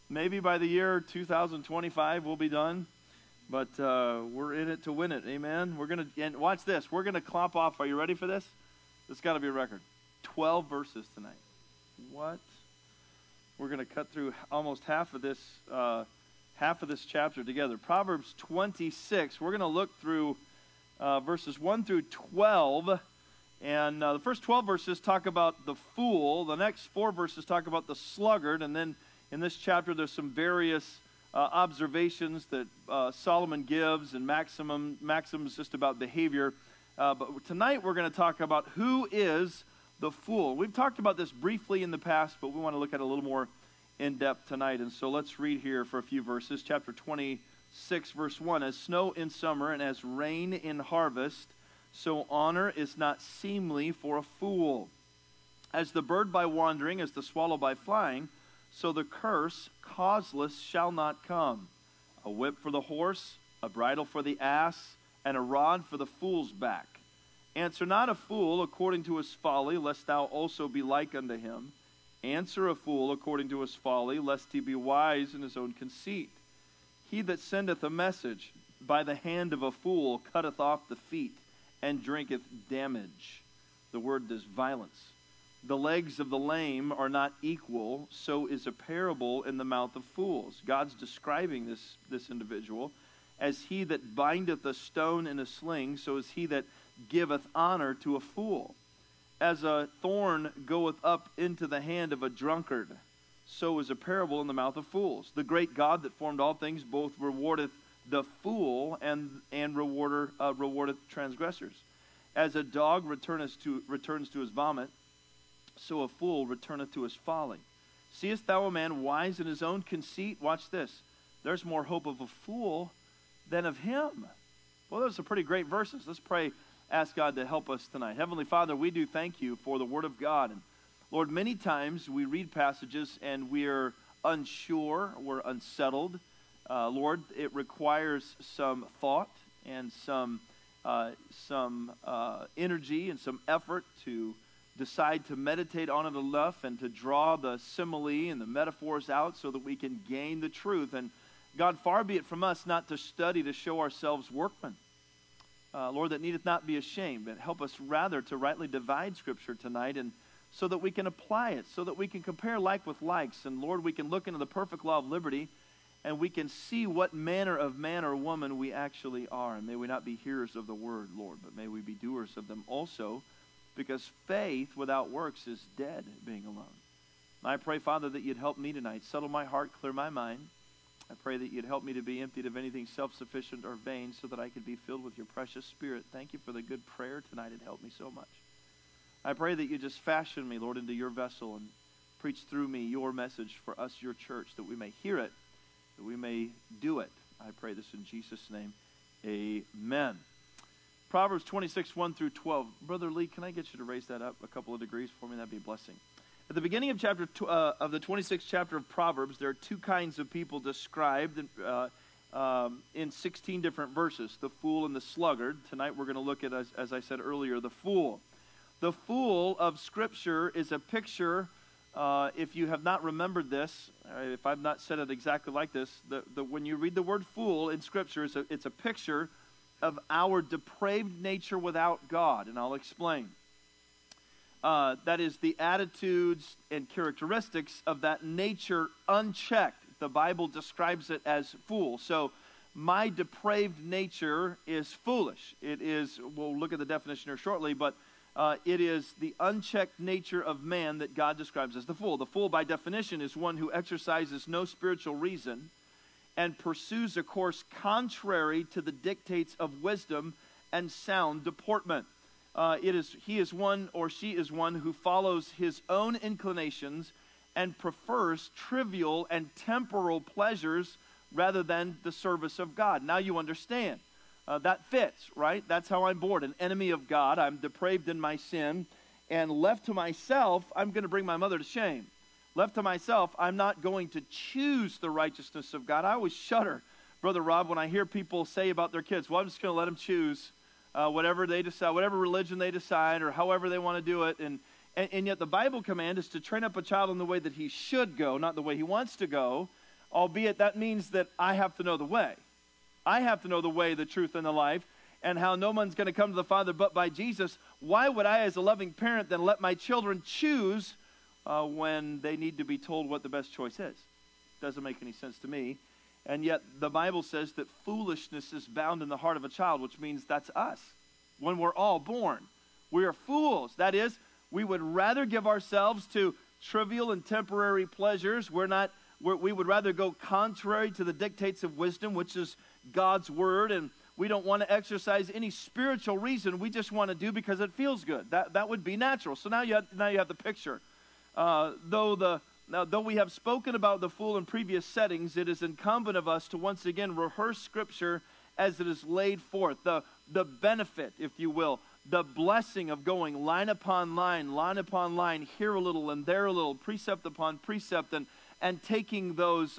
Maybe by the year 2025 we'll be done, but we're in it to win it. Amen. And watch this. We're gonna clop off. Are you ready for this? This got to be a record. 12 verses tonight. What? We're gonna cut through almost half of this chapter together. Proverbs 26. We're gonna look through verses 1 through 12. And the first 12 verses talk about the fool. The next 4 verses talk about the sluggard. And then in this chapter, there's some various observations that Solomon gives and maxims just about behavior. But tonight we're going to talk about who is the fool. We've talked about this briefly in the past, but we want to look at it a little more in depth tonight. And so let's read here for a few verses. Chapter 26, verse 1. As snow in summer and as rain in harvest, so honor is not seemly for a fool. As the bird by wandering, as the swallow by flying, so the curse causeless shall not come. A whip for the horse, a bridle for the ass, and a rod for the fool's back. Answer not a fool according to his folly, lest thou also be like unto him. Answer a fool according to his folly, lest he be wise in his own conceit. He that sendeth a message by the hand of a fool cutteth off the feet, and drinketh damage. The word is violence. The legs of the lame are not equal, so is a parable in the mouth of fools. God's describing this individual as he that bindeth a stone in a sling, so is he that giveth honor to a fool. As a thorn goeth up into the hand of a drunkard, so is a parable in the mouth of fools. The great God that formed all things both rewardeth the fool and rewardeth transgressors. As a dog returns to his vomit, so a fool returneth to his folly. Seest thou a man wise in his own conceit? Watch this. There's more hope of a fool than of him. Well, those are pretty great verses. Let's pray, ask God to help us tonight. Heavenly Father, we do thank you for the Word of God. And Lord, many times we read passages and we're unsure, we're unsettled. Lord, it requires some thought and some energy and some effort to decide to meditate on it enough and to draw the simile and the metaphors out so that we can gain the truth. And God, far be it from us not to study to show ourselves workmen. Lord, that needeth not be ashamed, but help us rather to rightly divide Scripture tonight, and so that we can apply it, so that we can compare like with likes. And Lord, we can look into the perfect law of liberty, and we can see what manner of man or woman we actually are. And may we not be hearers of the word, Lord, but may we be doers of them also, because faith without works is dead, being alone. And I pray, Father, that you'd help me tonight, settle my heart, clear my mind. I pray that you'd help me to be emptied of anything self-sufficient or vain, so that I could be filled with your precious Spirit. Thank you for the good prayer tonight. It helped me so much. I pray that you just fashion me, Lord, into your vessel and preach through me your message for us, your church, that we may hear it, that we may do it. I pray this in Jesus' name. Amen. Proverbs 26, 1 through 12. Brother Lee, can I get you to raise that up a couple of degrees for me? That'd be a blessing. At the beginning of of the 26th chapter of Proverbs, there are two kinds of people described in 16 different verses, the fool and the sluggard. Tonight we're going to look at, as I said earlier, the fool. The fool of Scripture is a picture, if you have not remembered this, if I've not said it exactly like this, when you read the word fool in Scripture, it's a picture of our depraved nature without God, and I'll explain. That is the attitudes and characteristics of that nature unchecked. The Bible describes it as fool. So my depraved nature is foolish. It is, we'll look at the definition here shortly, but it is the unchecked nature of man that God describes as the fool. The fool, by definition, is one who exercises no spiritual reason and pursues a course contrary to the dictates of wisdom and sound deportment. He is one or she is one who follows his own inclinations and prefers trivial and temporal pleasures rather than the service of God. Now you understand. That fits, right? That's how I'm born, an enemy of God. I'm depraved in my sin, and left to myself, I'm going to bring my mother to shame. Left to myself, I'm not going to choose the righteousness of God. I always shudder, Brother Rob, when I hear people say about their kids, well, I'm just going to let them choose whatever they decide, whatever religion they decide, or however they want to do it. And yet the Bible command is to train up a child in the way that he should go, not the way he wants to go. albeit that means that I have to know the way. I have to know the way, the truth, and the life, and how no one's going to come to the Father but by Jesus. Why would I, as a loving parent, then let my children choose when they need to be told what the best choice is? Doesn't make any sense to me. And yet the Bible says that foolishness is bound in the heart of a child, which means that's us. When we're all born, we are fools. That is, we would rather give ourselves to trivial and temporary pleasures. We would rather go contrary to the dictates of wisdom, which is God's word, and we don't want to exercise any spiritual reason. We just want to do because it feels good. That would be natural. So now you have the picture. Though we have spoken about the fool in previous settings, it is incumbent of us to once again rehearse Scripture as it is laid forth. The benefit, if you will, the blessing of going line upon line, here a little and there a little, precept upon precept, and taking those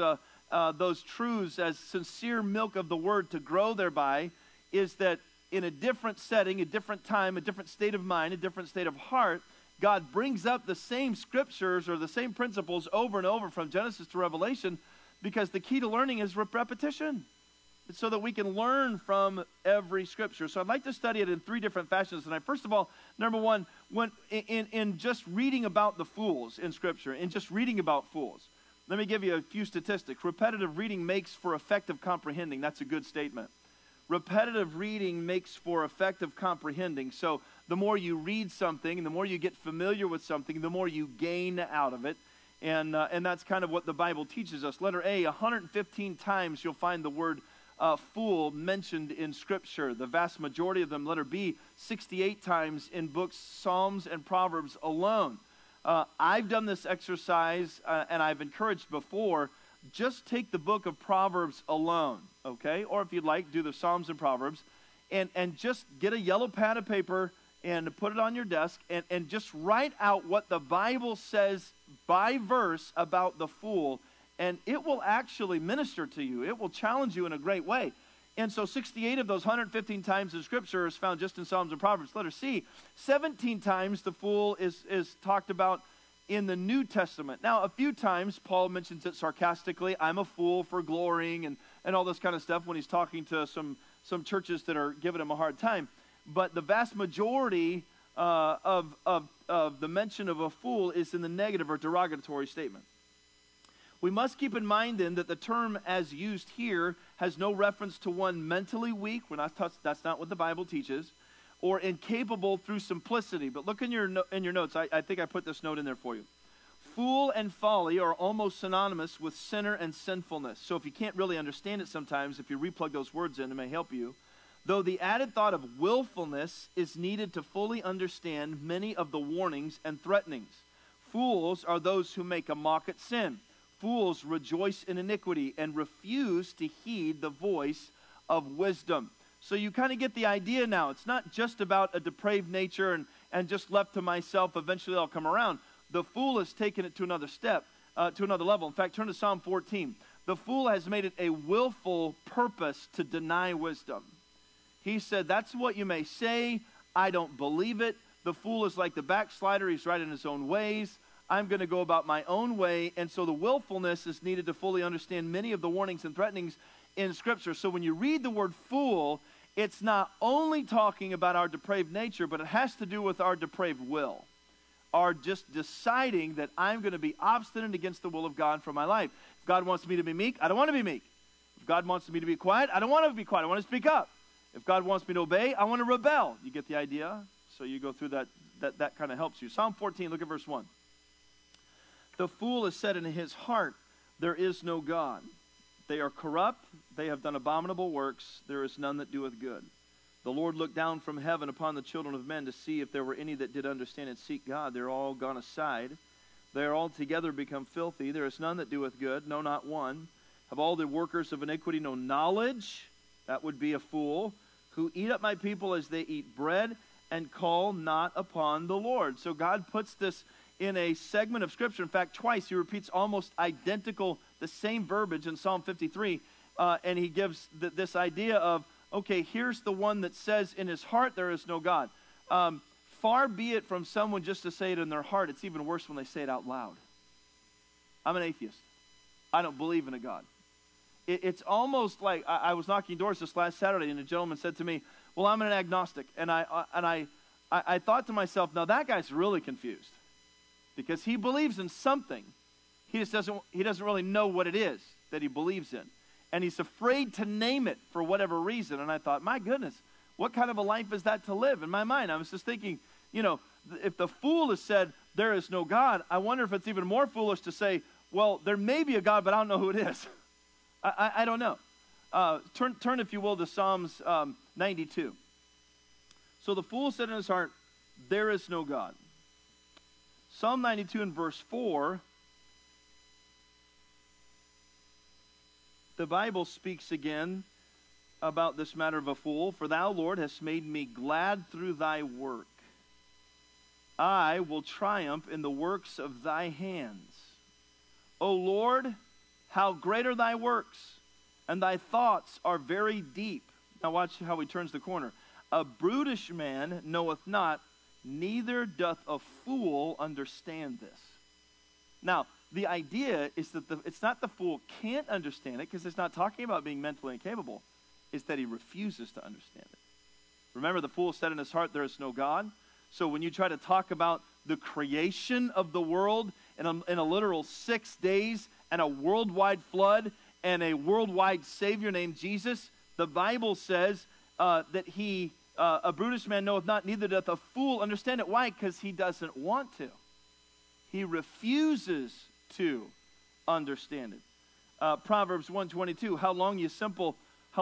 truths as sincere milk of the Word to grow thereby, is that in a different setting, a different time, a different state of mind, a different state of heart, God brings up the same scriptures or the same principles over and over from Genesis to Revelation, because the key to learning is repetition. It's so that we can learn from every scripture. So I'd like to study it in three different fashions tonight. First of all, number one, in just reading about the fools in Scripture, in just reading about fools, let me give you a few statistics. Repetitive reading makes for effective comprehending. That's a good statement. Repetitive reading makes for effective comprehending. So the more you read something, the more you get familiar with something, the more you gain out of it. And that's kind of what the Bible teaches us. Letter A, 115 times you'll find the word fool mentioned in Scripture. The vast majority of them. Letter B, 68 times in books Psalms and Proverbs alone. I've done this exercise, and I've encouraged before, just take the book of Proverbs alone, okay? Or if you'd like, do the Psalms and Proverbs, and just get a yellow pad of paper and put it on your desk, and just write out what the Bible says by verse about the fool, and it will actually minister to you. It will challenge you in a great way. And so 68 of those 115 times in Scripture is found just in Psalms and Proverbs. Letter C, 17 times the fool is talked about in the New Testament. Now, a few times Paul mentions it sarcastically. I'm a fool for glorying and all this kind of stuff when he's talking to some churches that are giving him a hard time. But the vast majority of the mention of a fool is in the negative or derogatory statement. We must keep in mind then that the term as used here has no reference to one mentally weak. That's not what the Bible teaches, or incapable through simplicity. But look in your notes. I think I put this note in there for you. Fool and folly are almost synonymous with sinner and sinfulness. So if you can't really understand it sometimes, if you replug those words in, it may help you. Though the added thought of willfulness is needed to fully understand many of the warnings and threatenings. Fools are those who make a mock at sin. Fools rejoice in iniquity and refuse to heed the voice of wisdom. So you kind of get the idea now. It's not just about a depraved nature and just left to myself, eventually I'll come around. The fool has taken it to another step, to another level. In fact, turn to Psalm 14. The fool has made it a willful purpose to deny wisdom. He said, that's what you may say. I don't believe it. The fool is like the backslider. He's right in his own ways. I'm going to go about my own way. And so the willfulness is needed to fully understand many of the warnings and threatenings in Scripture. So when you read the word fool, it's not only talking about our depraved nature, but it has to do with our depraved will. Our just deciding that I'm going to be obstinate against the will of God for my life. If God wants me to be meek, I don't want to be meek. If God wants me to be quiet, I don't want to be quiet. I want to speak up. If God wants me to obey, I want to rebel. You get the idea? So you go through that kind of helps you. Psalm 14, look at verse 1. The fool has said in his heart, there is no God. They are corrupt. They have done abominable works. There is none that doeth good. The Lord looked down from heaven upon the children of men to see if there were any that did understand and seek God. They're all gone aside. They are altogether become filthy. There is none that doeth good, no, not one. Have all the workers of iniquity no knowledge? That would be a fool. Who eat up my people as they eat bread and call not upon the Lord. So God puts this in a segment of Scripture. In fact, twice he repeats almost identical, the same verbiage in Psalm 53. And he gives this idea of, okay, here's the one that says in his heart there is no God. Far be it from someone just to say it in their heart. It's even worse when they say it out loud. I'm an atheist. I don't believe in a God. It's almost like I was knocking doors this last Saturday, and a gentleman said to me, well, I'm an agnostic. And I thought to myself, now that guy's really confused because he believes in something. He doesn't really know what it is that he believes in. And he's afraid to name it for whatever reason. And I thought, my goodness, what kind of a life is that to live? In my mind, I was just thinking, if the fool has said there is no God, I wonder if it's even more foolish to say, well, there may be a God, but I don't know who it is. I don't know. Turn, if you will, to Psalms 92. So the fool said in his heart, there is no God. Psalm 92 in verse 4, the Bible speaks again about this matter of a fool. For thou, Lord, hast made me glad through thy work. I will triumph in the works of thy hands. O Lord, how great are thy works, and thy thoughts are very deep. Now watch how he turns the corner. A brutish man knoweth not, neither doth a fool understand this. Now, the idea is that it's not the fool can't understand it, because it's not talking about being mentally incapable. It's that he refuses to understand it. Remember, the fool said in his heart, there is no God. So when you try to talk about the creation of the world in a literal 6 days and a worldwide flood and a worldwide Savior named Jesus, the Bible says that a brutish man knoweth not, neither doth a fool understand it. Why? Because he doesn't want to. He refuses to understand it. Proverbs 1:22, how long you simple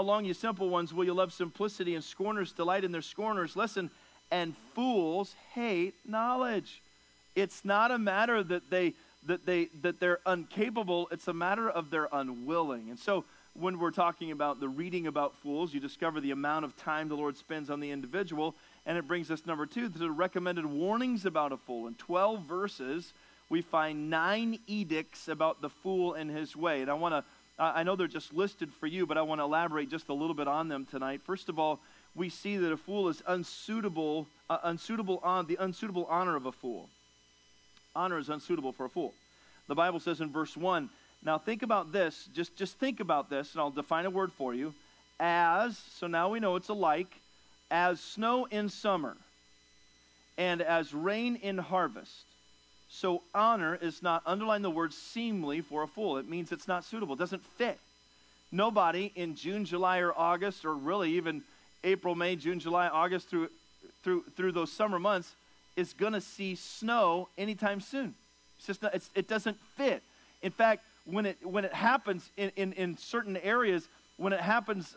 ones will you love simplicity, and scorners delight in their scorners. Listen, and fools hate knowledge. It's not a matter that they're incapable. It's a matter of they're unwilling. And so when we're talking about the reading about fools, you discover the amount of time the Lord spends on the individual. And it brings us, number 2, to the recommended warnings about a fool. In 12 verses, we find 9 edicts about the fool and his way. And I know they're just listed for you, but I want to elaborate just a little bit on them tonight. First of all, we see that a fool is the unsuitable honor of a fool. Honor is unsuitable for a fool. The Bible says in verse 1, now think about this, just think about this, and I'll define a word for you. So now we know it's alike, as snow in summer, and as rain in harvest. So honor is not, underline the word seemly for a fool. It means it's not suitable, it doesn't fit. Nobody in June, July, or August, or really even April, May, June, July, August through those summer months is going to see snow anytime soon. It's just not, it doesn't fit. In fact, when it happens in certain areas, when it happens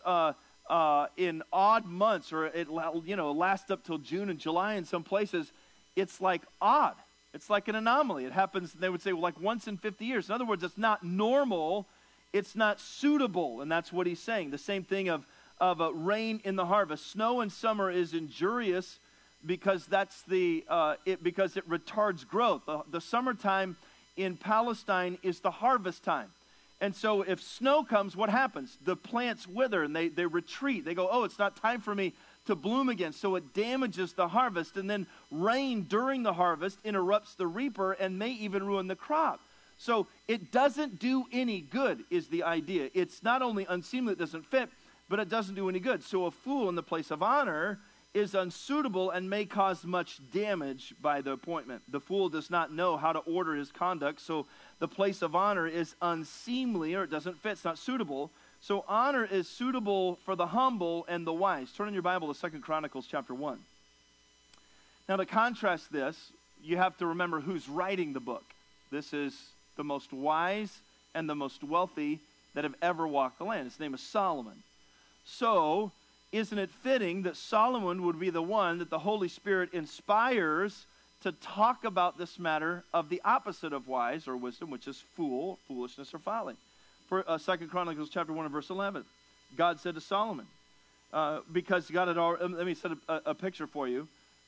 in odd months, or it lasts up till June and July in some places, it's like odd. It's like an anomaly. It happens, they would say, well, like once in 50 years. In other words, it's not normal. It's not suitable, and that's what he's saying. The same thing of rain in the harvest. Snow in summer is injurious because because it retards growth. The summertime in Palestine is the harvest time. And so if snow comes, what happens? The plants wither and they retreat. They go, oh, it's not time for me to bloom again. So it damages the harvest. And then rain during the harvest interrupts the reaper and may even ruin the crop. So it doesn't do any good is the idea. It's not only unseemly, it doesn't fit, but it doesn't do any good. So a fool in the place of honor is unsuitable and may cause much damage by the appointment. The fool does not know how to order his conduct, so the place of honor is unseemly, or it doesn't fit, it's not suitable. So honor is suitable for the humble and the wise. Turn in your Bible to 2 Chronicles chapter 1. Now to contrast this, you have to remember who's writing the book. This is the most wise and the most wealthy that have ever walked the land. His name is Solomon. So, isn't it fitting that Solomon would be the one that the Holy Spirit inspires to talk about this matter of the opposite of wise or wisdom, which is foolishness or folly? For 2 Chronicles chapter 1 and verse 11, God said to Solomon, because God had already, let me set a picture for you.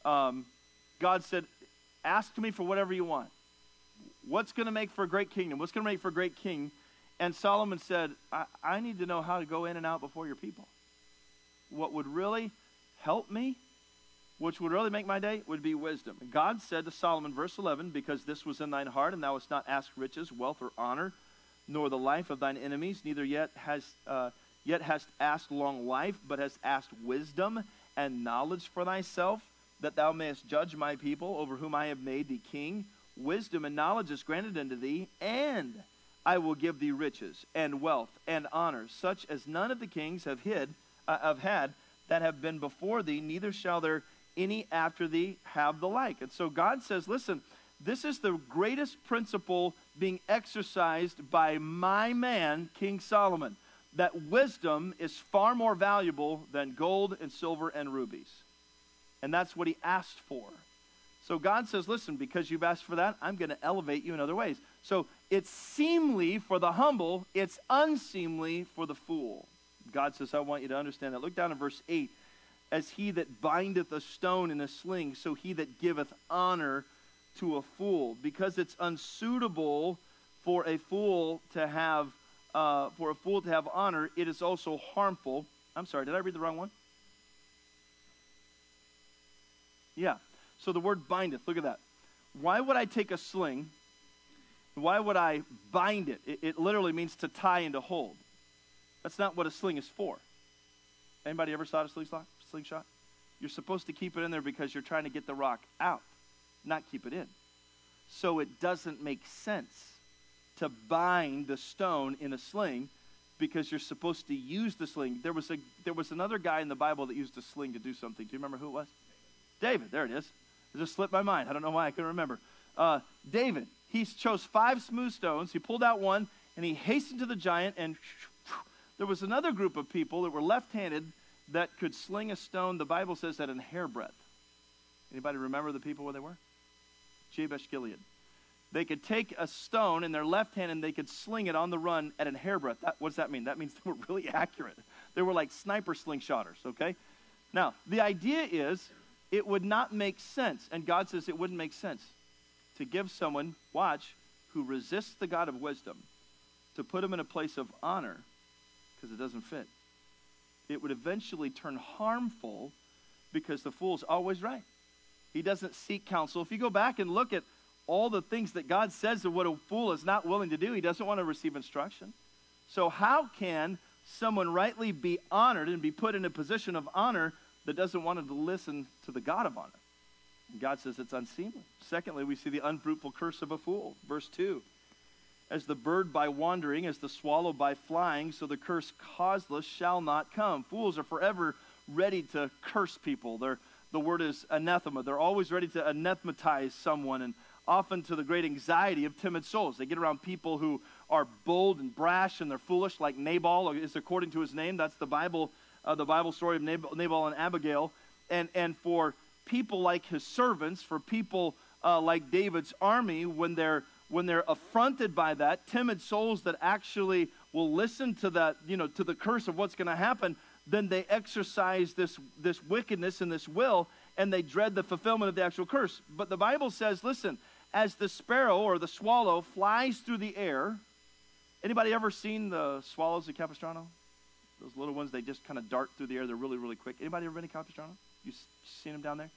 God said, ask me for whatever you want. What's going to make for a great kingdom? What's going to make for a great king? And Solomon said, I need to know how to go in and out before your people. What would really help me, which would really make my day, would be wisdom. And God said to Solomon, verse 11, because this was in thine heart, and thou hast not asked riches, wealth, or honor, nor the life of thine enemies, neither yet hast asked long life, but hast asked wisdom and knowledge for thyself, that thou mayest judge my people, over whom I have made thee king. Wisdom and knowledge is granted unto thee, and I will give thee riches and wealth and honor, such as none of the kings have had that have been before thee, neither shall there any after thee have the like. And so God says, listen, this is the greatest principle being exercised by my man, King Solomon, that wisdom is far more valuable than gold and silver and rubies. And that's what he asked for. So God says, listen, because you've asked for that, I'm going to elevate you in other ways. So it's seemly for the humble, it's unseemly for the fool. God says, I want you to understand that. Look down at verse 8. As he that bindeth a stone in a sling, so he that giveth honor to a fool. Because it's unsuitable for a fool to have honor, it is also harmful. I'm sorry, did I read the wrong one? Yeah. So the word bindeth, look at that. Why would I take a sling? Why would I bind it? It literally means to tie and to hold. That's not what a sling is for. Anybody ever saw a slingshot? You're supposed to keep it in there because you're trying to get the rock out, not keep it in. So it doesn't make sense to bind the stone in a sling because you're supposed to use the sling. There was another guy in the Bible that used a sling to do something. Do you remember who it was? David. There it is. It just slipped my mind. I don't know why I couldn't remember. David, he chose 5 smooth stones. He pulled out one, and he hastened to the giant, and there was another group of people that were left-handed that could sling a stone, the Bible says, at an hairbreadth. Anybody remember the people where they were? Jabesh Gilead. They could take a stone in their left hand and they could sling it on the run at an hairbreadth. What does that mean? That means they were really accurate. They were like sniper slingshotters, okay? Now, the idea is it would not make sense, and God says it wouldn't make sense to give someone, watch, who resists the God of wisdom, to put him in a place of honor because it doesn't fit. It would eventually turn harmful because the fool's always right. He doesn't seek counsel. If you go back and look at all the things that God says of what a fool is not willing to do, he doesn't want to receive instruction. So how can someone rightly be honored and be put in a position of honor that doesn't want to listen to the God of honor? And God says it's unseemly. Secondly, we see the unfruitful curse of a fool. Verse 2. As the bird by wandering, as the swallow by flying, so the curse causeless shall not come. Fools are forever ready to curse people. The word is anathema. They're always ready to anathematize someone, and often to the great anxiety of timid souls. They get around people who are bold and brash and they're foolish, like Nabal is according to his name. That's the Bible story of Nabal and Abigail. And for people like his servants, for people like David's army, when they're affronted by that, timid souls that actually will listen to that, to the curse of what's going to happen, then they exercise this wickedness and this will, and they dread the fulfillment of the actual curse. But the Bible says, listen, as the sparrow or the swallow flies through the air. Anybody ever seen the swallows at Capistrano? Those little ones, they just kind of dart through the air. They're really, really quick. Anybody ever been to Capistrano? You seen them down there?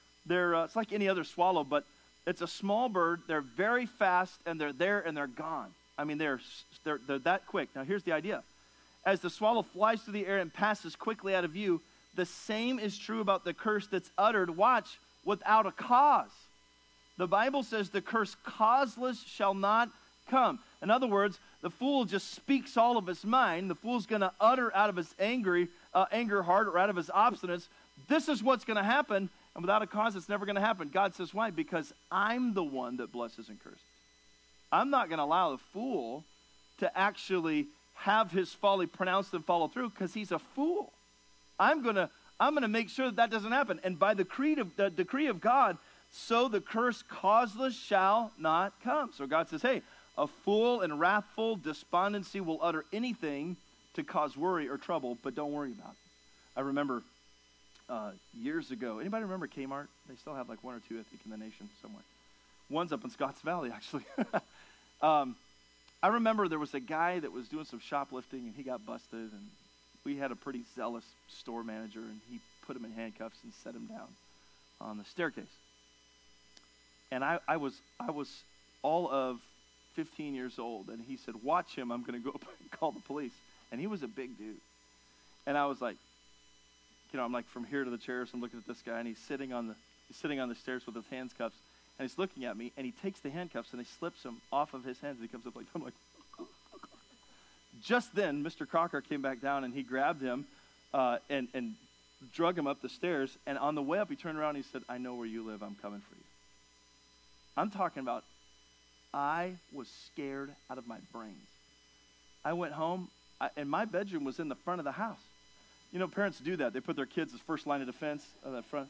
It's like any other swallow, but it's a small bird. They're very fast, and they're there, and they're gone. I mean, they're that quick. Now, here's the idea. As the swallow flies through the air and passes quickly out of view, the same is true about the curse that's uttered, watch, without a cause. The Bible says the curse causeless shall not come. In other words, the fool just speaks all of his mind. The fool's going to utter out of his anger heart or out of his obstinance, this is what's going to happen, and without a cause, it's never going to happen. God says, why? Because I'm the one that blesses and curses. I'm not going to allow the fool to actually have his folly pronounced and follow through because he's a fool. I'm going to make sure that doesn't happen. And by the decree of God, so the curse causeless shall not come. So God says, hey, a fool and wrathful despondency will utter anything to cause worry or trouble, but don't worry about it. I remember years ago, anybody remember Kmart? They still have like one or two, I think, in the nation somewhere. One's up in Scotts Valley, actually. I remember there was a guy that was doing some shoplifting, and he got busted, and we had a pretty zealous store manager, and he put him in handcuffs and set him down on the staircase. And I was all of 15 years old. And he said, watch him. I'm going to go up and call the police. And he was a big dude. And I was like, I'm like from here to the chair. So I'm looking at this guy, and he's sitting on the stairs with his handcuffs. And he's looking at me, and he takes the handcuffs, and he slips them off of his hands. And he comes up like, I'm like, just then, Mr. Crocker came back down, and he grabbed him and drug him up the stairs. And on the way up, he turned around, and he said, I know where you live. I'm coming for you. I'm talking about I was scared out of my brains. I went home, and my bedroom was in the front of the house. Parents do that. They put their kids as first line of defense on the front.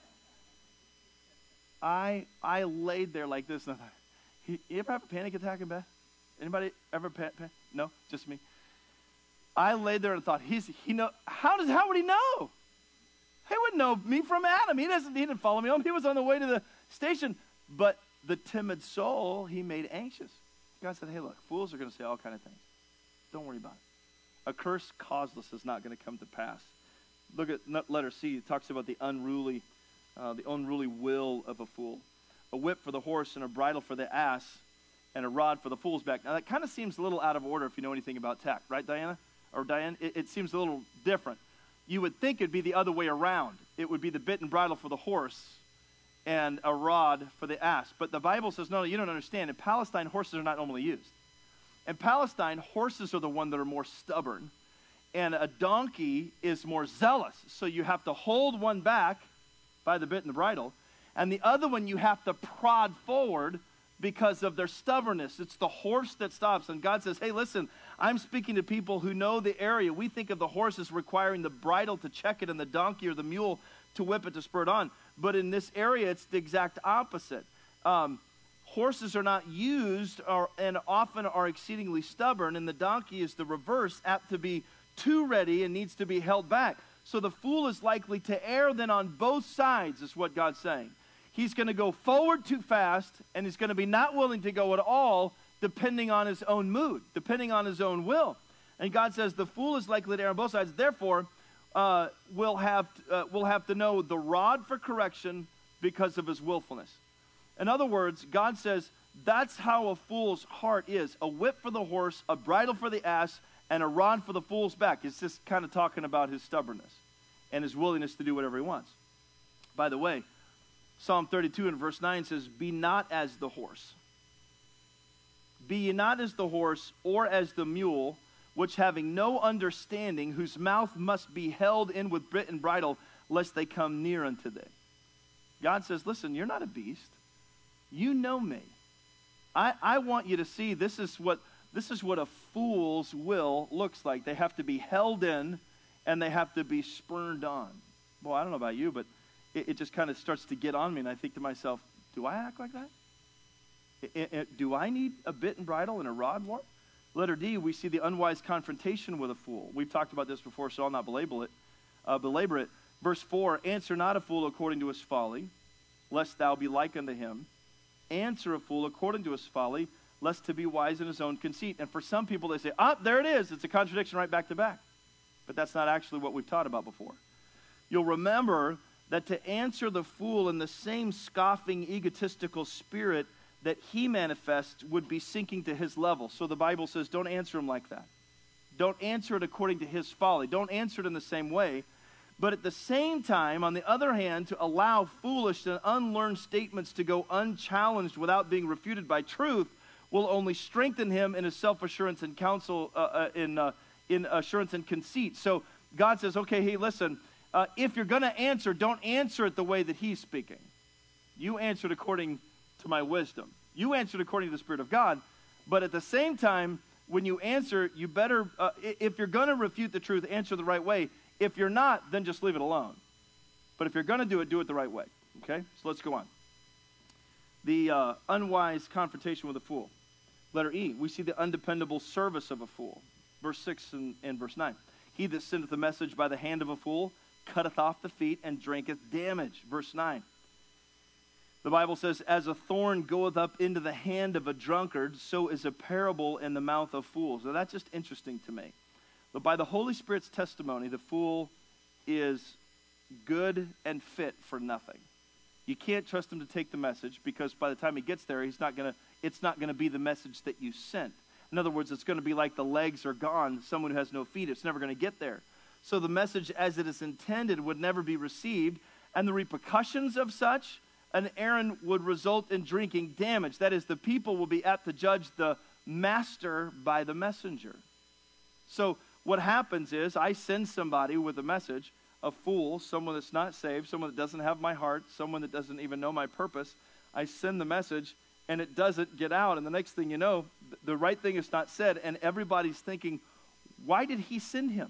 I laid there like this. And I thought, you ever have a panic attack in bed? Anybody ever No, just me. I laid there and thought, how would he know? He wouldn't know me from Adam. He didn't follow me home. He was on the way to the station. But the timid soul, he made anxious. God said, hey, look, fools are going to say all kinds of things. Don't worry about it. A curse causeless is not going to come to pass. Look at letter C. It talks about the unruly will of a fool. A whip for the horse and a bridle for the ass and a rod for the fool's back. Now, that kind of seems a little out of order if you know anything about tech, right, Diana? Or Diane? It seems a little different. You would think it'd be the other way around. It would be the bit and bridle for the horse and a rod for the ass. But the Bible says, no, you don't understand. In Palestine, horses are not normally used. In Palestine, horses are the ones that are more stubborn. And a donkey is more zealous. So you have to hold one back by the bit and the bridle. And the other one you have to prod forward because of their stubbornness. It's the horse that stops. And God says, hey, listen, I'm speaking to people who know the area. We think of the horse as requiring the bridle to check it and the donkey or the mule to whip it, to spur it on. But in this area, it's the exact opposite. Horses are not used and often are exceedingly stubborn. And the donkey is the reverse, apt to be too ready and needs to be held back. So the fool is likely to err then on both sides, is what God's saying. He's going to go forward too fast, and he's going to be not willing to go at all, depending on his own mood, depending on his own will. And God says the fool is likely to err on both sides. Therefore, we'll have to know the rod for correction because of his willfulness. In other words, God says that's how a fool's heart is. A whip for the horse, a bridle for the ass, and a rod for the fool's back. It's just kind of talking about his stubbornness and his willingness to do whatever he wants. By the way, Psalm 32 and verse 9 says, be not as the horse. Be ye not as the horse or as the mule, which having no understanding, whose mouth must be held in with bit and bridle, lest they come near unto thee. God says, listen, you're not a beast. You know me. I want you to see this is what a fool's will looks like. They have to be held in, and they have to be spurred on. Boy, I don't know about you, but it just kind of starts to get on me, and I think to myself, do I act like that? Do I need a bit and bridle and a rod more? Letter D, we see the unwise confrontation with a fool. We've talked about this before, so I'll not belabor it. Verse 4, answer not a fool according to his folly, lest thou be like unto him. Answer a fool according to his folly, lest to be wise in his own conceit. And for some people, they say, there it is. It's a contradiction right back to back. But that's not actually what we've taught about before. You'll remember that to answer the fool in the same scoffing, egotistical spirit that he manifests would be sinking to his level. So the Bible says, don't answer him like that. Don't answer it according to his folly. Don't answer it in the same way. But at the same time, on the other hand, to allow foolish and unlearned statements to go unchallenged without being refuted by truth will only strengthen him in his self-assurance and counsel, in assurance and conceit. So God says, okay, hey, listen, if you're going to answer, don't answer it the way that he's speaking. You answered according to my wisdom. You answered according to the Spirit of God. But at the same time, when you answer, you better, if you're going to refute the truth, answer the right way. If you're not, then just leave it alone. But if you're going to do it the right way. Okay? So let's go on. The unwise confrontation with a fool. Letter E, we see the undependable service of a fool. Verse 6 and verse 9. He that sendeth a message by the hand of a fool cutteth off the feet and drinketh damage. Verse 9. The Bible says, as a thorn goeth up into the hand of a drunkard, so is a parable in the mouth of fools. Now that's just interesting to me. But by the Holy Spirit's testimony, the fool is good and fit for nothing. You can't trust him to take the message, because by the time he gets there, it's not going to be the message that you sent. In other words, it's going to be like the legs are gone, someone who has no feet. It's never going to get there. So the message as it is intended would never be received, and the repercussions of such an errand would result in drinking damage. That is, the people will be apt to judge the master by the messenger. So what happens is, I send somebody with a message, a fool, someone that's not saved, someone that doesn't have my heart, someone that doesn't even know my purpose. I send the message, and it doesn't get out. And the next thing you know, the right thing is not said, and everybody's thinking, why did he send him?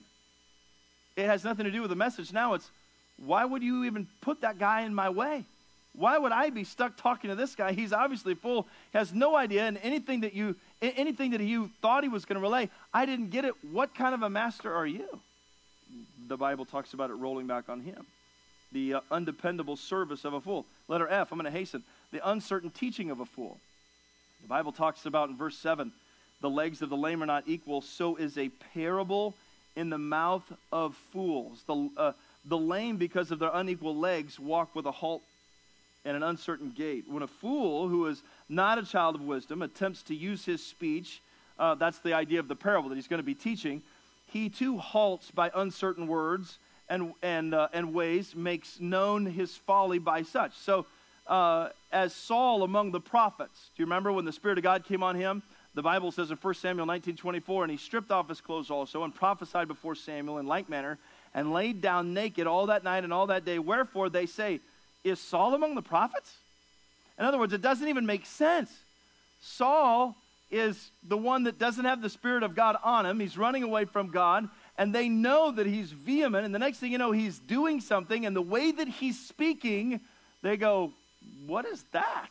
It has nothing to do with the message. Now it's, why would you even put that guy in my way? Why would I be stuck talking to this guy? He's obviously full, has no idea, and anything that you thought he was going to relay, I didn't get it. What kind of a master are you? The Bible talks about it rolling back on him. The undependable service of a fool. Letter F, I'm going to hasten. The uncertain teaching of a fool. The Bible talks about in verse 7, the legs of the lame are not equal, so is a parable in the mouth of fools. The lame, because of their unequal legs, walk with a halt and an uncertain gait. When a fool, who is not a child of wisdom, attempts to use his speech, that's the idea of the parable that he's going to be teaching, he too halts by uncertain words and ways, makes known his folly by such. So, as Saul among the prophets, do you remember when the Spirit of God came on him? The Bible says in 1 Samuel 19:24, and he stripped off his clothes also, and prophesied before Samuel in like manner, and laid down naked all that night and all that day. Wherefore they say, is Saul among the prophets? In other words, it doesn't even make sense. Saul is the one that doesn't have the Spirit of God on him. He's running away from God, and they know that he's vehement, and the next thing you know, he's doing something, and the way that he's speaking, they go, what is that?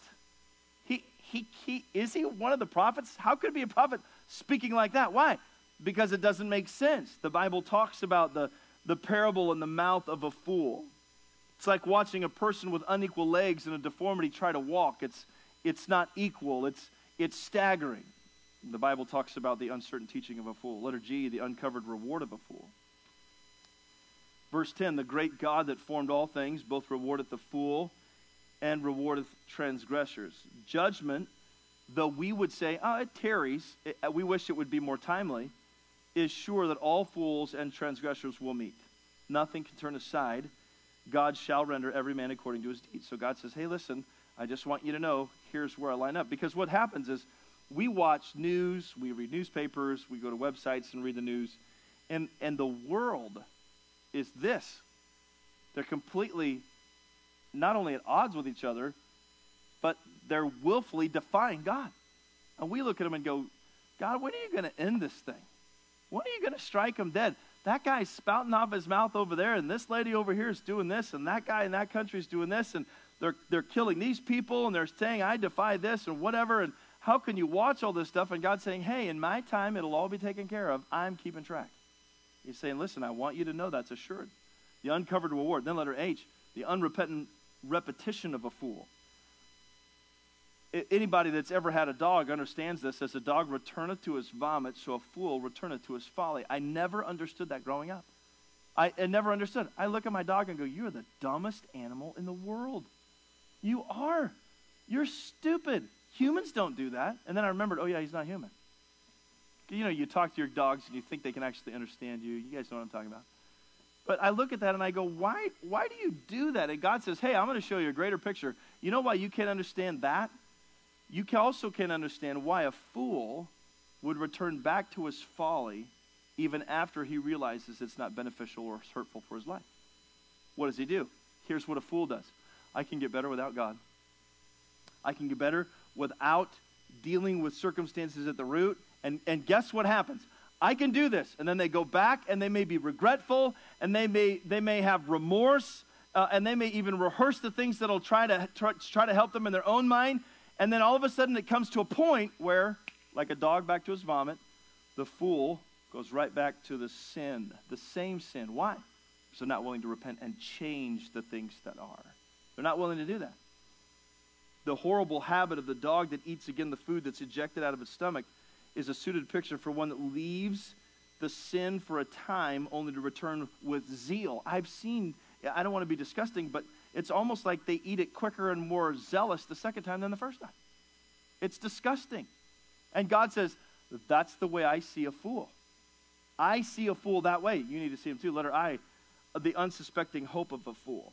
Is he one of the prophets? How could he be a prophet speaking like that? Why? Because it doesn't make sense. The Bible talks about the parable in the mouth of a fool. It's like watching a person with unequal legs and a deformity try to walk. It's not equal. It's staggering. The Bible talks about the uncertain teaching of a fool. Letter G, the uncovered reward of a fool. Verse 10, the great God that formed all things both rewardeth the fool and rewardeth transgressors. Judgment, though we would say, oh, it tarries, we wish it would be more timely, is sure that all fools and transgressors will meet. Nothing can turn aside. God shall render every man according to his deeds. So God says, hey, listen, I just want you to know, here's where I line up. Because what happens is, we watch news, we read newspapers, we go to websites and read the news, and the world is this. They're completely not only at odds with each other, but they're willfully defying God. And we look at them and go, God, when are you going to end this thing? When are you going to strike them dead? That guy's spouting off his mouth over there, and this lady over here is doing this, and that guy in that country is doing this, and they're killing these people, and they're saying, I defy this, and whatever, and how can you watch all this stuff? And God's saying, hey, in my time, it'll all be taken care of. I'm keeping track. He's saying, listen, I want you to know that's assured. The uncovered reward. Then letter H, the unrepentant repetition of a fool. Anybody that's ever had a dog understands this. As a dog returneth to his vomit, so a fool returneth to his folly. I never understood that growing up. I never understood. I look at my dog and go, you're the dumbest animal in the world. You are. You're stupid. Humans don't do that. And then I remembered, oh yeah, he's not human. You know, you talk to your dogs and you think they can actually understand you. You guys know what I'm talking about. But I look at that and I go, why do you do that? And God says, hey, I'm going to show you a greater picture. You know why you can't understand that? You also can't understand why a fool would return back to his folly even after he realizes it's not beneficial or hurtful for his life. What does he do? Here's what a fool does. I can get better without God. I can get better without dealing with circumstances at the root. And guess what happens? I can do this. And then they go back and they may be regretful and they may have remorse and they may even rehearse the things that'll try to help them in their own mind. And then all of a sudden it comes to a point where, like a dog back to his vomit, the fool goes right back to the sin, the same sin. Why? Because they're not willing to repent and change the things that are. They're not willing to do that. The horrible habit of the dog that eats again the food that's ejected out of its stomach is a suited picture for one that leaves the sin for a time only to return with zeal. I've seen, I don't want to be disgusting, but it's almost like they eat it quicker and more zealous the second time than the first time. It's disgusting. And God says, that's the way I see a fool. I see a fool that way. You need to see him too. Letter I, the unsuspecting hope of a fool.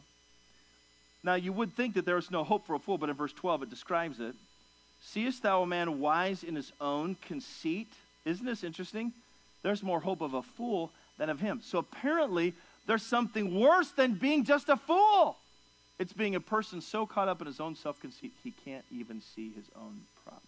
Now, you would think that there is no hope for a fool, but in verse 12 it describes it. Seest thou a man wise in his own conceit? Isn't this interesting? There's more hope of a fool than of him. So apparently, there's something worse than being just a fool. It's being a person so caught up in his own self-conceit, he can't even see his own problem.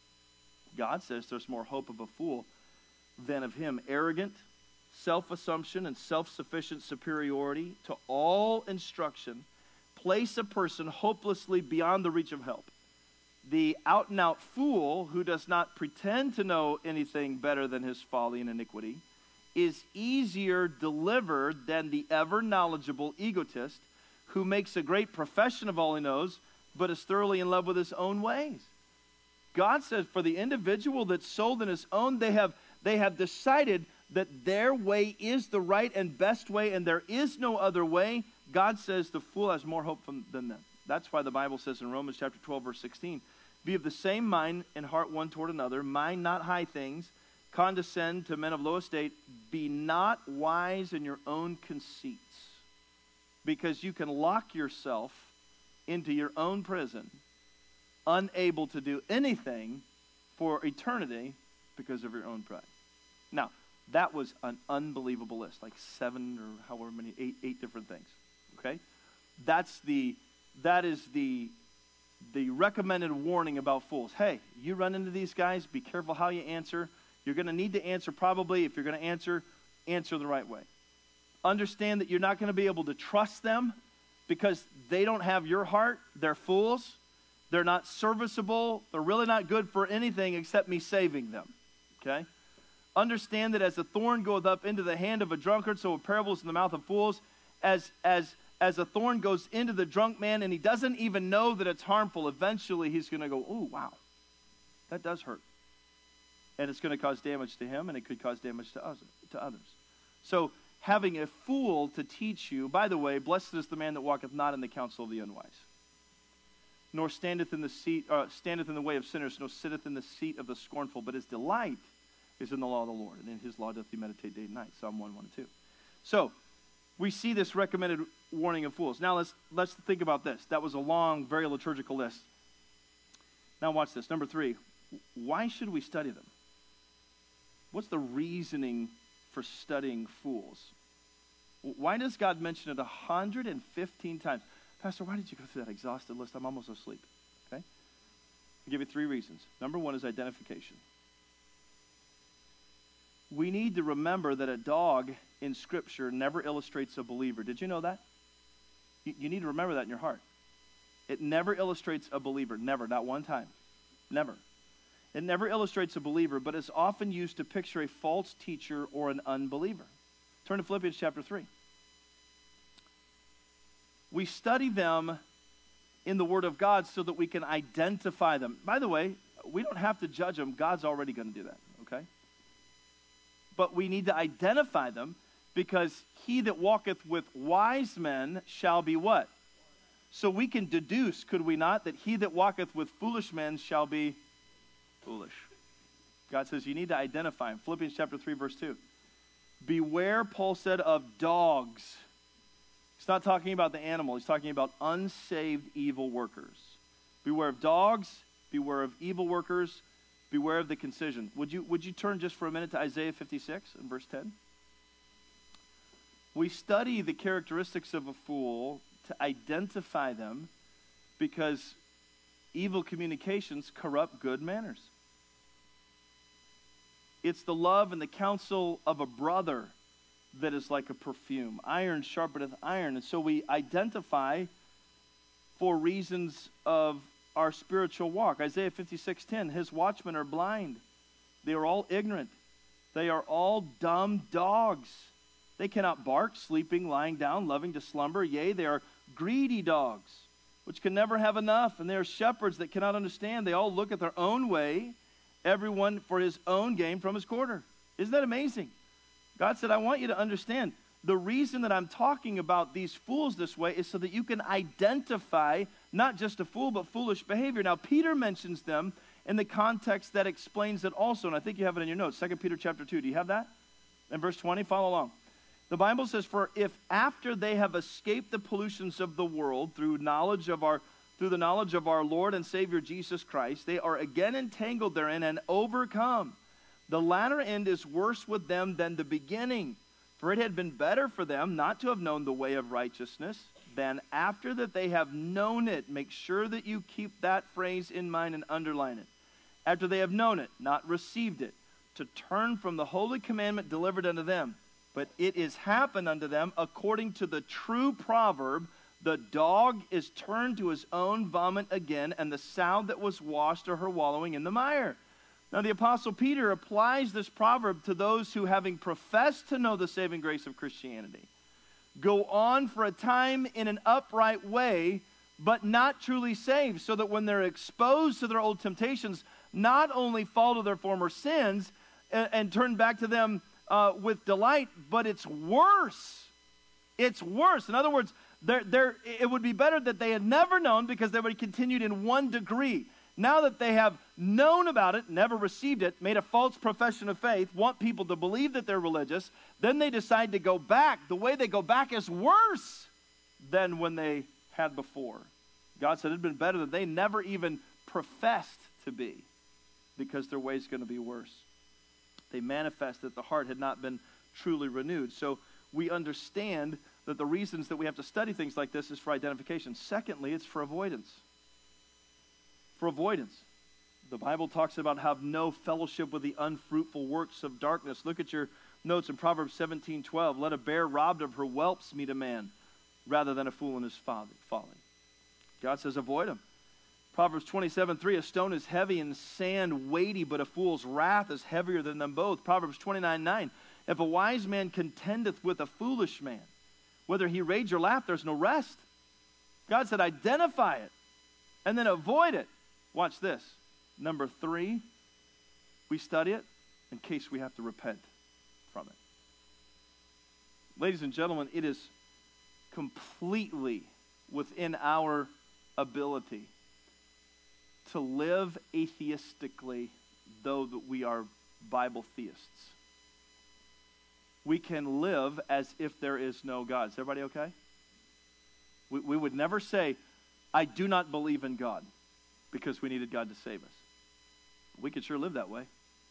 God says there's more hope of a fool than of him. Arrogant, self-assumption, and self-sufficient superiority to all instruction place a person hopelessly beyond the reach of help. The out-and-out fool, who does not pretend to know anything better than his folly and iniquity, is easier delivered than the ever-knowledgeable egotist who makes a great profession of all he knows, but is thoroughly in love with his own ways. God says for the individual that's sold in his own, they have decided that their way is the right and best way, and there is no other way. God says the fool has more hope than them. That's why the Bible says in Romans chapter 12, verse 16, be of the same mind and heart one toward another, mind not high things, condescend to men of low estate, be not wise in your own conceits. Because you can lock yourself into your own prison, unable to do anything for eternity because of your own pride. Now, that was an unbelievable list, like 7 or however many, 8 different things. Okay? That is the recommended warning about fools. Hey, you run into these guys, be careful how you answer. You're going to need to answer probably. If you're going to answer the right way. Understand that you're not going to be able to trust them because they don't have your heart. They're fools. They're not serviceable. They're really not good for anything except me saving them. Okay? Understand that as a thorn goeth up into the hand of a drunkard, so a parable is in the mouth of fools. As a thorn goes into the drunk man and he doesn't even know that it's harmful, eventually he's going to go, oh, wow, that does hurt. And it's going to cause damage to him, and it could cause damage to others. So having a fool to teach you, by the way, blessed is the man that walketh not in the counsel of the unwise, nor standeth in the way of sinners, nor sitteth in the seat of the scornful, but his delight is in the law of the Lord, and in his law doth he meditate day and night. Psalm 1, 1 and 2. So we see this recommended warning of fools. Now let's think about this. That was a long, very liturgical list. Now watch this. Number 3, why should we study them? What's the reasoning for studying fools? Why does God mention it 115 times? Pastor, why did you go through that exhaustive list? I'm almost asleep. Okay? I'll give you 3 reasons. Number 1 is identification. We need to remember that a dog in Scripture never illustrates a believer. Did you know that? You need to remember that in your heart. It never illustrates a believer. Never. Not one time. Never. It never illustrates a believer, but is often used to picture a false teacher or an unbeliever. Turn to Philippians chapter 3. We study them in the Word of God so that we can identify them. By the way, we don't have to judge them. God's already going to do that, okay? But we need to identify them because he that walketh with wise men shall be what? So we can deduce, could we not, that he that walketh with foolish men shall be foolish. God says you need to identify him. Philippians chapter 3, verse 2. Beware, Paul said, of dogs. He's not talking about the animal. He's talking about unsaved evil workers. Beware of dogs. Beware of evil workers. Beware of the concision. Would you turn just for a minute to Isaiah 56 and verse 10? We study the characteristics of a fool to identify them because evil communications corrupt good manners. It's the love and the counsel of a brother that is like a perfume. Iron sharpeneth iron. And so we identify for reasons of our spiritual walk. Isaiah 56:10, his watchmen are blind. They are all ignorant. They are all dumb dogs. They cannot bark, sleeping, lying down, loving to slumber. Yea, they are greedy dogs, which can never have enough. And they are shepherds that cannot understand. They all look at their own way, everyone for his own gain from his quarter. Isn't that amazing? God said, I want you to understand. the reason that I'm talking about these fools this way is so that you can identify not just a fool, but foolish behavior. Now, Peter mentions them in the context that explains it also, and I think you have it in your notes, 2 Peter chapter 2. Do you have that? In verse 20, follow along. The Bible says, "For if after they have escaped the pollutions of the world through the knowledge of our Lord and Savior Jesus Christ, they are again entangled therein and overcome. The latter end is worse with them than the beginning. For it had been better for them not to have known the way of righteousness than after that they have known it." Make sure that you keep that phrase in mind and underline it. After they have known it, not received it, to turn from the holy commandment delivered unto them. But it is happened unto them according to the true proverb, "The dog is turned to his own vomit again, and the sow that was washed to her wallowing in the mire." Now, the Apostle Peter applies this proverb to those who, having professed to know the saving grace of Christianity, go on for a time in an upright way, but not truly saved, so that when they're exposed to their old temptations, not only fall to their former sins and turn back to them with delight, but it's worse. It's worse. In other words, it would be better that they had never known, because they would have continued in one degree. Now that they have known about it, never received it, made a false profession of faith, want people to believe that they're religious, then they decide to go back. The way they go back is worse than when they had before. God said it had been better that they never even professed to be, because their way is going to be worse. They manifest that the heart had not been truly renewed. So we understand that the reasons that we have to study things like this is for identification. Secondly, it's for avoidance. For avoidance. The Bible talks about have no fellowship with the unfruitful works of darkness. Look at your notes in Proverbs 17:12. "Let a bear robbed of her whelps meet a man, rather than a fool in his folly." God says avoid them. Proverbs 27:3, "A stone is heavy and sand weighty, but a fool's wrath is heavier than them both." Proverbs 29:9, "If a wise man contendeth with a foolish man, whether he rage or laugh, there's no rest." God said identify it and then avoid it. Watch this. Number 3, we study it in case we have to repent from it. Ladies and gentlemen, it is completely within our ability to live atheistically, though that we are Bible theists. We can live as if there is no God. Is everybody okay? We would never say, "I do not believe in God," because we needed God to save us. We could sure live that way.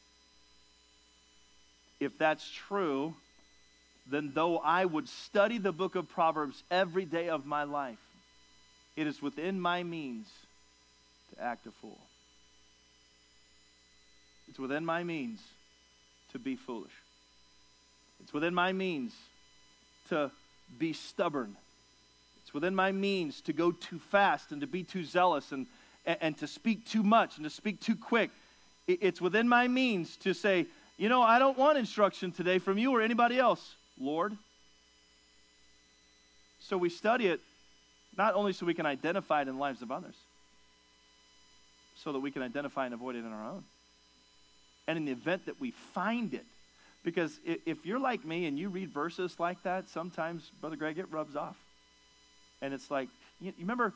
If that's true, then though I would study the book of Proverbs every day of my life, it is within my means to act a fool. It's within my means to be foolish. It's within my means to be stubborn. It's within my means to go too fast and to be too zealous and to speak too much and to speak too quick. It's within my means to say, I don't want instruction today from you or anybody else, Lord. So we study it not only so we can identify it in the lives of others, so that we can identify and avoid it in our own. And in the event that we find it, because if you're like me and you read verses like that, sometimes, Brother Greg, it rubs off. And it's like, you remember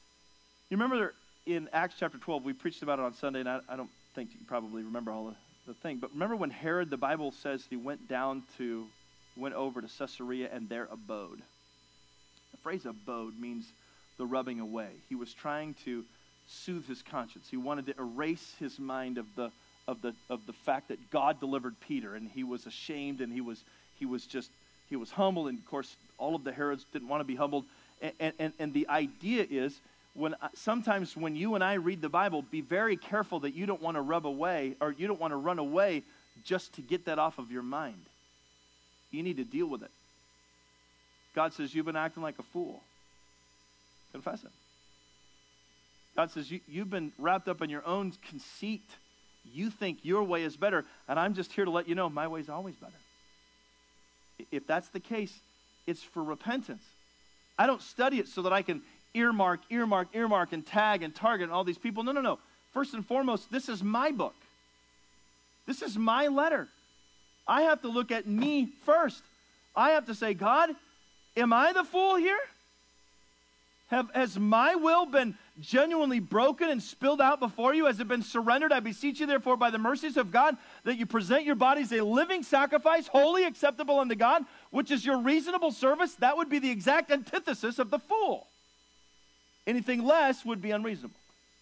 in Acts chapter 12, we preached about it on Sunday, and I don't think you probably remember all the thing, but remember when Herod, the Bible says he went over to Caesarea and there abode. The phrase abode means the rubbing away. He was trying to soothe his conscience. He wanted to erase his mind of the fact that God delivered Peter, and he was ashamed, and he was humbled, and of course all of the Herods didn't want to be humbled. And the idea is, sometimes when you and I read the Bible, be very careful that you don't want to rub away, or you don't want to run away just to get that off of your mind. You need to deal with it. God says, you've been acting like a fool. Confess it. God says, you've been wrapped up in your own conceit. You think your way is better, and I'm just here to let you know my way is always better. If that's the case, it's for repentance. I don't study it so that I can earmark, and tag and target all these people. No. First and foremost, this is my book. This is my letter. I have to look at me first. I have to say, God, am I the fool here? Has my will been genuinely broken and spilled out before you? Has it been surrendered? I beseech you, therefore, by the mercies of God, that you present your bodies a living sacrifice, holy, acceptable unto God, which is your reasonable service. That would be the exact antithesis of the fool. Anything less would be unreasonable.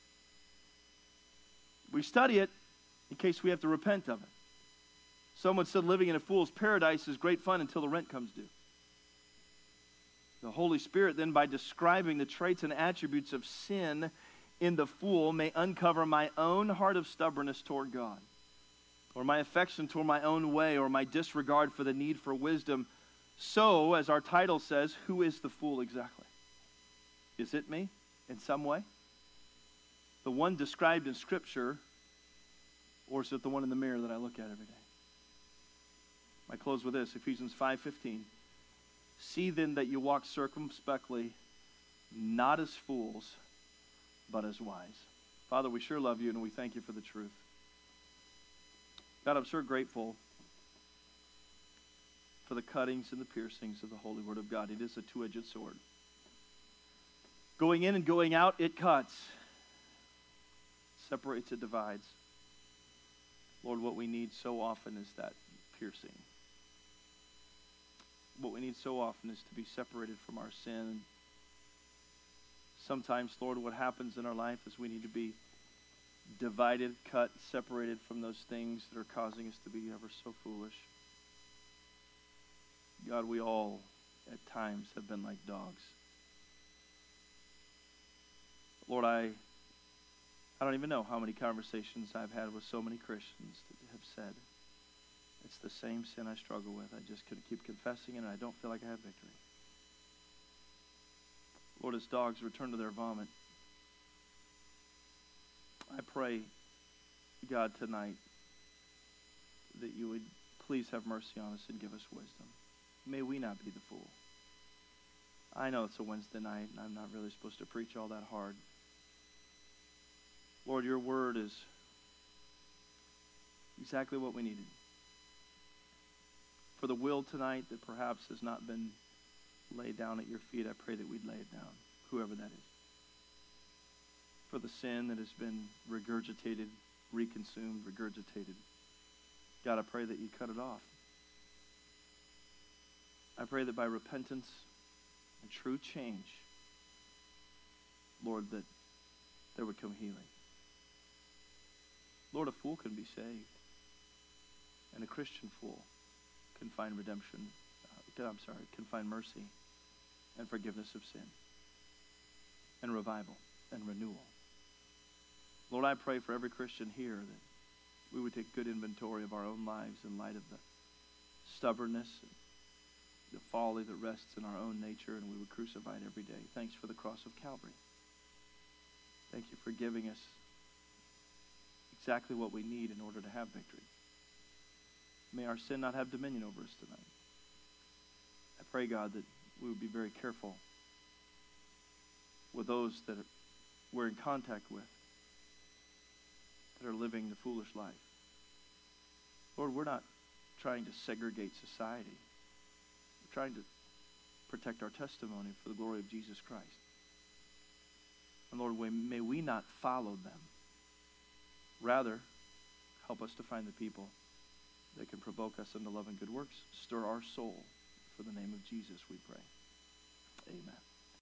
We study it in case we have to repent of it. Someone said living in a fool's paradise is great fun until the rent comes due. The Holy Spirit then, by describing the traits and attributes of sin in the fool, may uncover my own heart of stubbornness toward God, or my affection toward my own way, or my disregard for the need for wisdom. So, as our title says, who is the fool exactly? Is it me in some way? The one described in Scripture, or is it the one in the mirror that I look at every day? I close with this, Ephesians 5:15. See then that you walk circumspectly, not as fools, but as wise. Father, we sure love you and we thank you for the truth. God, I'm sure grateful for the cuttings and the piercings of the Holy Word of God. It is a two-edged sword. Going in and going out, it cuts. It separates, it divides. Lord, what we need so often is that piercing. What we need so often is to be separated from our sin. Sometimes, Lord, what happens in our life is we need to be divided, cut, separated from those things that are causing us to be ever so foolish. God, we all at times have been like dogs. Lord, I don't even know how many conversations I've had with so many Christians that have said, it's the same sin I struggle with. I just keep confessing it, and I don't feel like I have victory. Lord, as dogs return to their vomit, I pray, God, tonight, that you would please have mercy on us and give us wisdom. May we not be the fool. I know it's a Wednesday night, and I'm not really supposed to preach all that hard. Lord, your word is exactly what we needed. For the will tonight that perhaps has not been laid down at your feet, I pray that we'd lay it down, whoever that is. For the sin that has been regurgitated, reconsumed, regurgitated, God, I pray that you cut it off. I pray that by repentance and true change, Lord, that there would come healing. Lord, a fool can be saved, and a Christian fool can find redemption, can find mercy and forgiveness of sin and revival and renewal. Lord, I pray for every Christian here that we would take good inventory of our own lives in light of the stubbornness and the folly that rests in our own nature, and we would crucify it every day. Thanks for the cross of Calvary. Thank you for giving us exactly what we need in order to have victory. May our sin not have dominion over us tonight. I pray, God, that we would be very careful with those that we're in contact with that are living the foolish life. Lord, we're not trying to segregate society. We're trying to protect our testimony for the glory of Jesus Christ. And Lord, may we not follow them. Rather, help us to find the people that can provoke us into love and good works. Stir our soul. For the name of Jesus, we pray. Amen.